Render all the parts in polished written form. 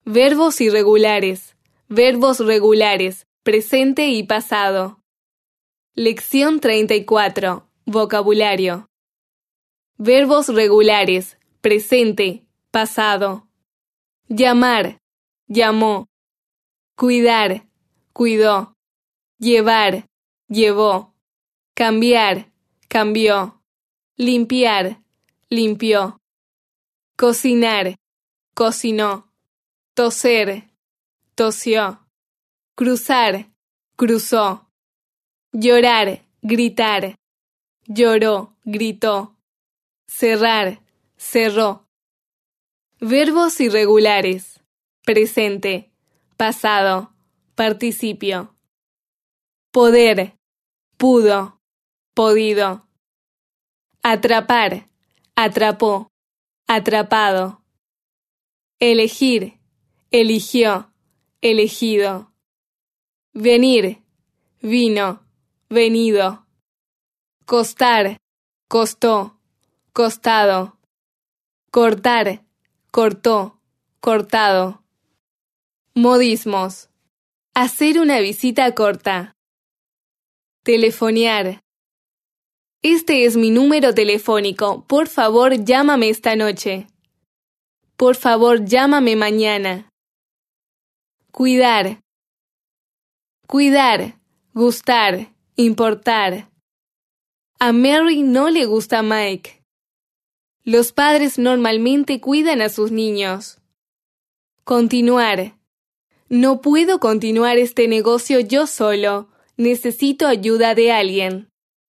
Verbos irregulares. Verbos regulares. Presente y pasado. Lección 34. Vocabulario. Verbos regulares. Presente. Pasado. Llamar. Llamó. Cuidar. Cuidó. Llevar. Llevó. Cambiar. Cambió. Limpiar. Limpió. Cocinar. Cocinó. Toser. Tosió. Cruzar. Cruzó. Llorar. Gritar. Lloró. Gritó. Cerrar. Cerró. Verbos irregulares. Presente. Pasado. Participio. Poder. Pudo. Podido. Atrapar. Atrapó. Atrapado. Elegir. Eligió. Elegido. Venir. Vino. Venido. Costar. Costó. Costado. Cortar. Cortó. Cortado. Modismos. Hacer una visita corta. Telefonear. Este es mi número telefónico. Por favor, llámame esta noche. Por favor, llámame mañana. Cuidar. Cuidar. Gustar. Importar. A Mary no le gusta Mike. Los padres normalmente cuidan a sus niños. Continuar. No puedo continuar este negocio yo solo. Necesito ayuda de alguien.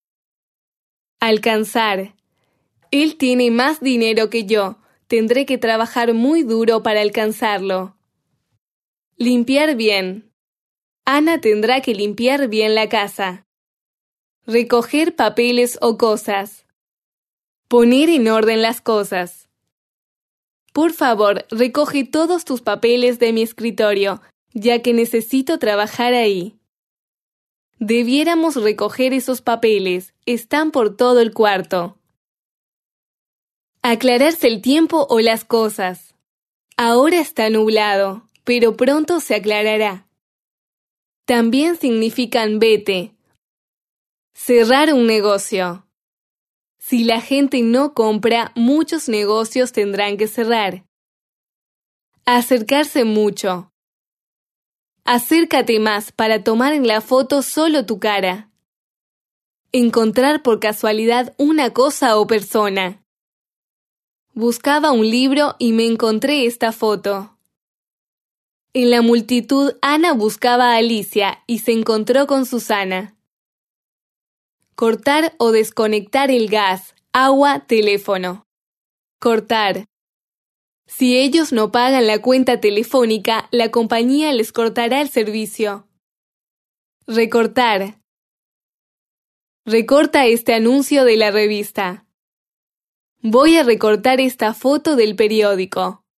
Alcanzar. Él tiene más dinero que yo. Tendré que trabajar muy duro para alcanzarlo. Limpiar bien. Ana tendrá que limpiar bien la casa. Recoger papeles o cosas. Poner en orden las cosas. Por favor, recoge todos tus papeles de mi escritorio, ya que necesito trabajar ahí. Debiéramos recoger esos papeles. Están por todo el cuarto. Aclararse el tiempo o las cosas. Ahora está nublado, pero pronto se aclarará. También significan vete. Cerrar un negocio. Si la gente no compra, muchos negocios tendrán que cerrar. Acercarse mucho. Acércate más para tomar en la foto solo tu cara. Encontrar por casualidad una cosa o persona. Buscaba un libro y me encontré esta foto. En la multitud, Ana buscaba a Alicia y se encontró con Susana. Cortar o desconectar el gas, agua, teléfono. Cortar. Si ellos no pagan la cuenta telefónica, la compañía les cortará el servicio. Recortar. Recorta este anuncio de la revista. Voy a recortar esta foto del periódico.